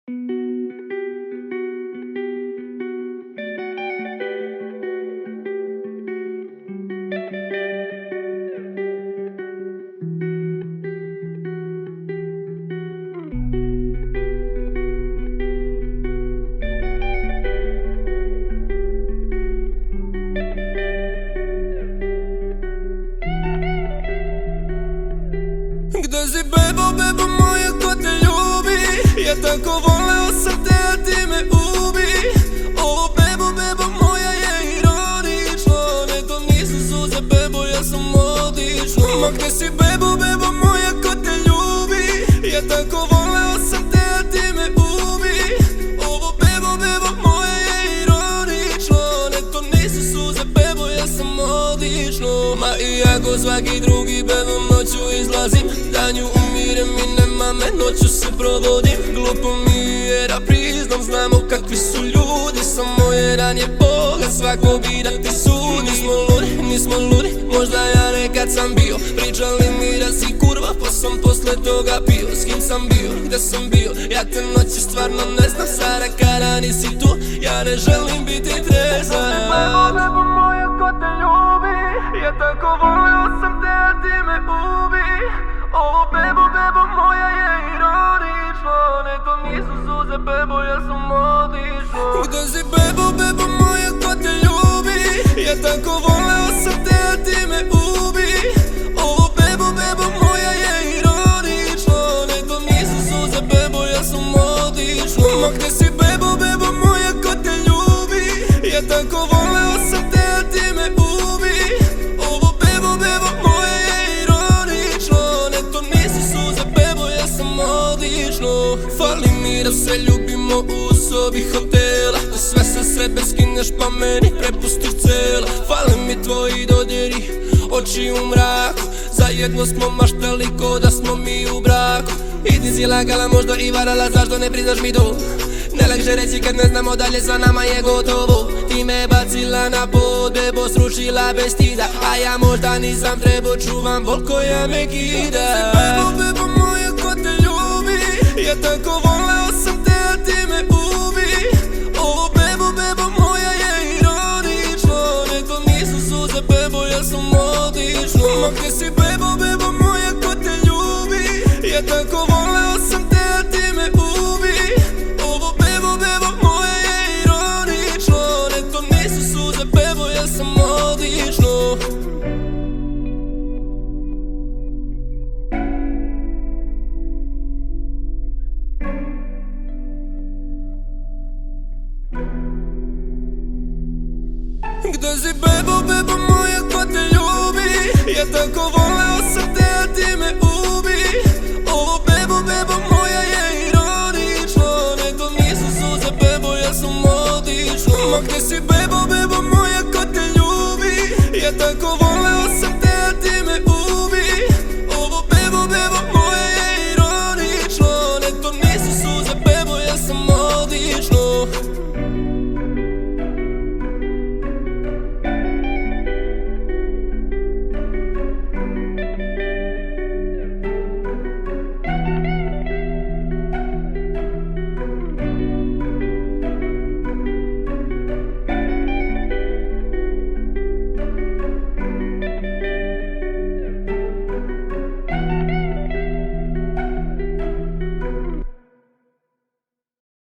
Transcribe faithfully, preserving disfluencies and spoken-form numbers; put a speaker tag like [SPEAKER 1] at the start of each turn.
[SPEAKER 1] Gde si bebo, bebo moja, ko te ljubi? Ja tako voleo sam te, a ti me ubi. Ovo bebo, bebo moja je ironično. Ne, to nisu suze, bebo, ja sam odlično. Ma gde si bebo, bebo moja, ko te ljubi? Ja tako voleo sam te, a ti me ubi. Ovo bebo, bebo moja je ironično. Ne, to nisu suze, bebo, ja sam odlično. Ma iako svaki drugi bebo noću izlazim, danju umirem i nema me, noću se provodim. Glupo mi je jer ja priznam, znamo kakvi su ljudi. Samo jedan je Boga, svako bi da ti sudi. Nismo ludi, nismo ludi, možda ja nekad sam bio. Pričali mi da si kurva, pa sam posle toga pio. S kim sam bio, gde sam bio, ja te noći stvarno ne znam. Sada kada nisi tu, ja ne želim biti trezan. Bebo, bebo moja, ko te ljubi? Ja tako voleo sam te, a ti me ubi. Ovo bebo, bebo moja je ironično. Ne, to nisu suze, bebo, ja sam odlično. Gde si bebo, bebo moja, ko te ljubi? Ja tako voleo sam te, a ti me ubi. Ovo bebo, bebo moja je ironično. Ne, to nisu suze, bebo, ja sam odlično. Ma gde si bebo, bebo moja, ko te ljubi? Ja tako voleo sam te, a ti me ubi. Ovo bebo, bebo moja je ironično. Ne, to nisu suze, bebo, ja sam odlično. Fali mi da se ljubimo u sobi hotela, da sve sa sebe skineš pa meni prepustiš cela. Fale mi tvoji dodiri, oči u mraku, zajedno smo maštali ko da smo mi u braku. I ti si lagala, možda i varala, zašto ne priznaš mi to? Najlakše reći kad ne znamo dalje, sa nama je gotovo. Ti me bacila na pod, bebo, srušila bez stida, a ja možda nisam trebao, čuvam bol koja me kida. Bebo, bebo moja, ko te ljubi? Ja tako voleo sam te, a ti me ubi. Ovo bebo, bebo moja je ironično. Ne, to nisu suze, bebo, ja sam odlično. Ma gde si bebo, bebo moja, ko te ljubi? Ja tako voleo sam te, a ti me ubi. Ovo bebo, bebo moja je ironično. Ne, to nisu suze, bebo, ja sam odlično. Gde si bebo, bebo moja, ko te ljubi? Ja tako voleo sam te, a ti me ubi. Ovo bebo, bebo moja je ironično. Ne, to nisu suze, bebo, ja sam odlično. Ma gde si bebo, bebo moja, ko te ljubi? Ja tako voleo